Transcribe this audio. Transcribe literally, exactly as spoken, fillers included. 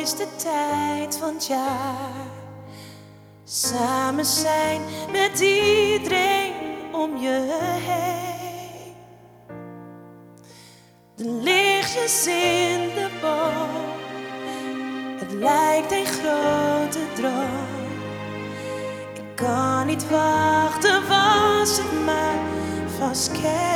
mooiste tijd van het jaar. Samen zijn met iedereen om je heen. De lichtjes in de boom, het lijkt een grote droom. Ik kan niet wachten, was het maar vast kerst.